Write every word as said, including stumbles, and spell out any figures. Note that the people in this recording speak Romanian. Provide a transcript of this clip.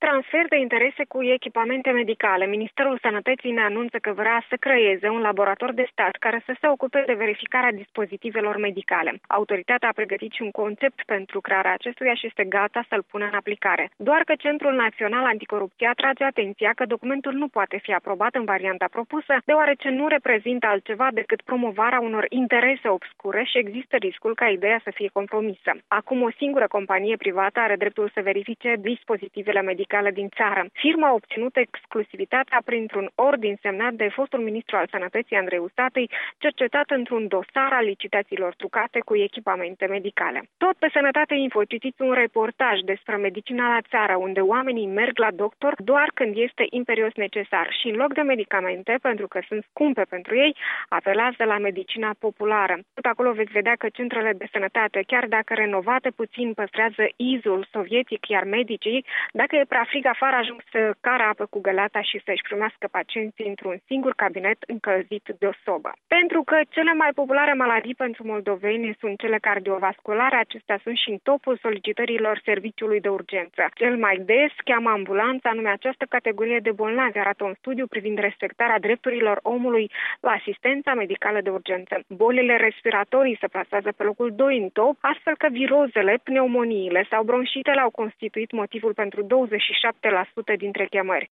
transfer de interese cu echipamente medicale. Ministerul Sănătății ne anunță că vrea să creeze un laborator de stat care să se ocupe de verificarea dispozitivelor medicale. Autoritatea a pregătit și un concept pentru crearea acestuia și este gata să-l pună în aplicare. Doar că Centrul Național Anticorupție atrage atenția că documentul nu poate fi aprobat în varianta propusă, deoarece nu reprezintă altceva decât promovarea unor interese obscure și există riscul ca ideea să fie compromisă. Acum o singură companie privată are dreptul să verifice dispozitivele medicale din țară. Firma a obținut exclusivitatea printr-un ordin semnat de fostul ministru al Sănătății Andrei Usatăi, cercetat într-un dosar al licitațiilor trucate cu echipamente medicale. Tot pe Sănătate Info citiți un reportaj despre medicina la țară, unde oamenii merg la doctor doar când este imperios necesar și în loc de medicamente, pentru că sunt scumpe pentru ei, apelează la medicina populară. Tot acolo veți vedea că centrele de sănătate, chiar dacă renovate puțin, păstrează izul sovietic, iar medicii, dacă e prea frig afară, ajung să cară apă cu găleata și să-și primească pacienții într-un singur cabinet încălzit de o sobă. Pentru că cele mai populare maladii pentru moldoveni sunt cele cardiovasculare, acestea sunt și în topul solicitărilor serviciului de urgență. Cel mai des cheamă ambulanța, anume această categorie de bolnavi, arată un studiu privind respectarea drepturilor omului la asistența medicală de urgență. Bolile respiratorii se plasează pe locul doi în top, astfel că virozele, pneumoniile sau bronșitele au constituit motivul pentru douăzeci și șapte la sută dintre chemări.